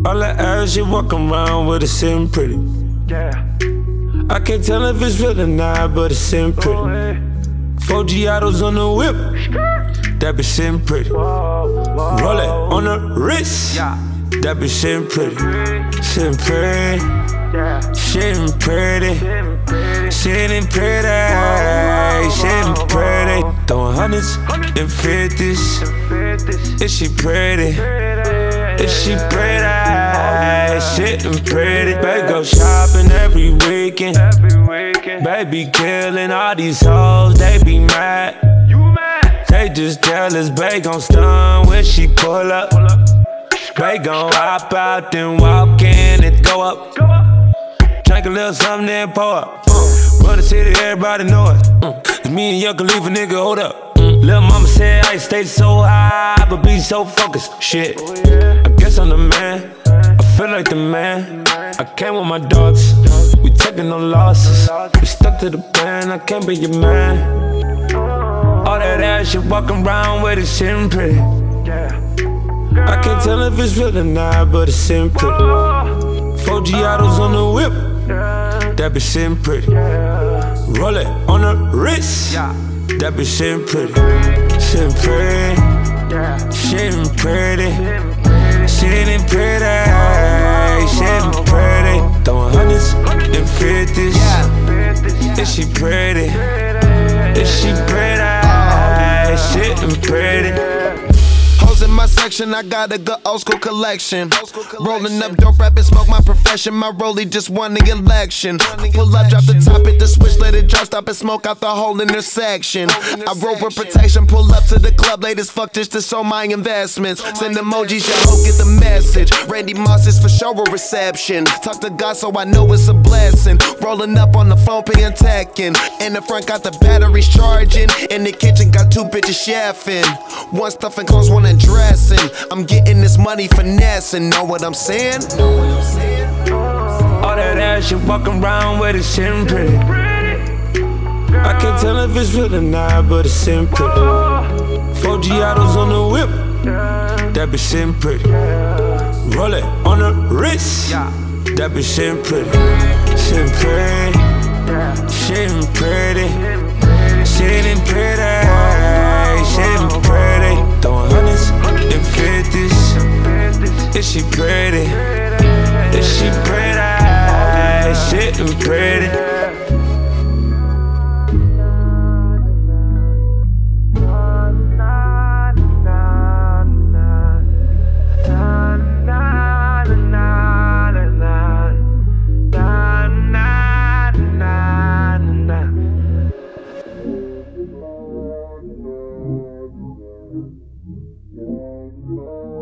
All that ass she walk around with it sitting pretty. Yeah. I can't tell if it's real or not, but it's sitting pretty. 4 Giottos on the whip, that bitch sitting pretty. Roll it on the wrist, that bitch sitting pretty. Sitting pretty, sitting pretty, sitting pretty, sitting pretty. Throwing hundreds and fifties. Is she pretty? Is she pretty? Sitting pretty. Baby go shopping every weekend. Baby killing all these hoes, they be mad. They just jealous, babe gon' stun when she pull up. Babe gon' hop out, then walk in and go up. Drink a little something, then pour up. Run the city, everybody know it. It's me and Young Khalifa, nigga, hold up. Lil' mama said I stay so high, but be so focused. Shit, I guess I'm the man. I feel like the man. I came with my dogs. We taking no losses. We stuck to the plan. I can't be your man. All that ass you walking around with it sitting pretty. I can't tell if it's real or not, but it's sitting pretty. 4 Giottos on the whip, that bitch sitting pretty. Roll it on the wrist, that bitch sitting pretty. Sitting pretty, sitting pretty, sitting pretty, sitting pretty. Throwing hundreds and fifties. Is she pretty? Is she pretty? Sitting pretty. In my section, I got a good old school collection. Rolling up dope, rap and smoke my profession. My rollie just won the election. Pull up, drop the top, hit the switch, let it drop, stop and smoke out the whole intersection. I roll with protection, pull up to the club, late as fuck just to show my investments. Send emojis, your hoe get the message. Randy Moss is for sure a reception. Talk to God so I know it's a blessing. Rolling up on the phone, paying techin'. In the front got the batteries charging. In the kitchen got 2 bitches chefing. One stuffing clothes, one in dressing. I'm getting this money finessing, know what I'm saying? All that ass you walking around with it sitting pretty. I can't tell if it's real or not, but it's sitting pretty. 4 Giottos on the whip, that bitch sitting pretty. Roll it on the wrist, that bitch sitting pretty. Sitting pretty, sitting pretty, sitting pretty, sitting pretty. Throwing hundreds and fifties. Is she pretty? Is she pretty? Sitting pretty. Yeah.